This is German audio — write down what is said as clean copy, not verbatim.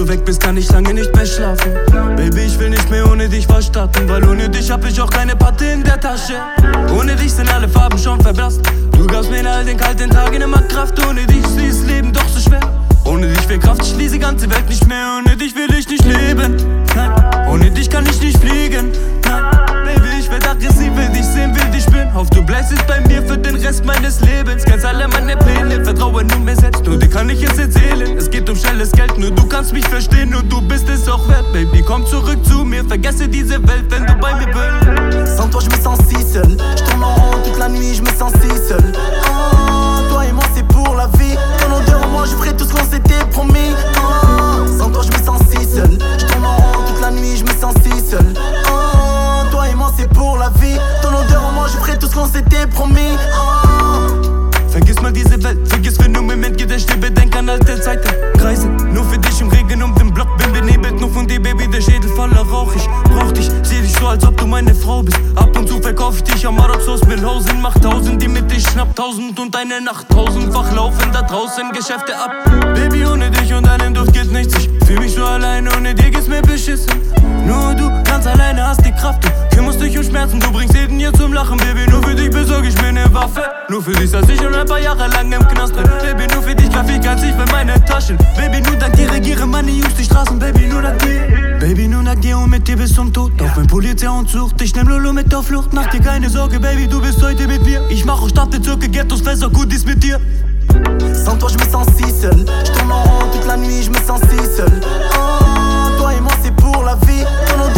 du weg bist, kann ich lange nicht mehr schlafen. Baby, ich will nicht mehr ohne dich was starten, weil ohne dich hab ich auch keine Patte in der Tasche. Ohne dich sind alle Farben schon verblasst. Du gabst mir in all den kalten Tagen immer Kraft. Ohne dich ist dieses Leben doch so schwer. Ohne dich will Kraft, ich lese die ganze Welt nicht mehr. Ohne dich will ich nicht leben, nein. Ohne dich kann ich nicht fliegen, nein. Baby, ich werd aggressiv, will dich sehen, will dich bin. Hoff, du bleibst jetzt bei mir für den Rest meines Lebens. Kennst alle meine Pläne, vertraue nur mir selbst. Nur dir kann ich es erzählen, es geht um schnelles Geld. Nur du kannst mich verstehen und du bist es auch wert. Baby, komm zurück zu mir, vergesse diese Welt, wenn du bei mir bist. Sans toi je me sens si seul. Je tourne en rond toute la nuit, je me sens si seul. Oh, toi et moi c'est pour la vie. Ton odeur en moi, je ferai tout ce qu'on s'était promis. Oh, sans toi je me sens si seul. Je tourne en rond toute la nuit, je me sens si seul. Oh, toi et moi c'est pour la vie. Ton odeur en moi, je ferai tout ce qu'on s'était promis. Oh. Vergiss mal diese Welt, vergiss für nur Moment, Gedächtnis, bedenk an alte Zeiten. Kreisen, nur für dich im Regen um den Block, bin benebelt, nur von dir, Baby, der Schädel voller Rauch. Ich brauch dich, seh dich so, als ob du meine Frau bist. Ab und zu verkauf ich dich am Marotz aus Milhausen. Mach 1000, die mit dich schnapp 1000 und eine Nacht 1000-fach laufen da draußen Geschäfte ab. Baby, ohne dich und deinen Duft geht nichts. Ich fühl mich so allein, ohne dir geht's mir beschissen. Nur du, ganz alleine hast die Kraft. Du kümmerst dich um Schmerzen, du bringst jeden hier zum Lachen. Baby, nur für dich besorg ich mir ne Waffe. Nur für dich saß ich schon ein paar Jahre lang im Knast drin. Baby, nur für dich greif ich ganz tief in meine Taschen. Baby, nur dank dir regiere meine Jungs die Straßen. Baby, nur dank dir. Baby, nur dank dir und mit dir bis zum Tod. Auch wenn Polizei uns sucht, ich nehm Lolo mit auf Flucht. Mach dir keine Sorge, Baby, du bist heute mit mir. Ich mach auch Stadtbezirke, Ghettos, Fässer, Goodies mit dir. Sans toi je me sens si seul. Je tourne en rond toute la nuit, je me sens si seul. Oh, toi et moi c'est pour la vie. Ton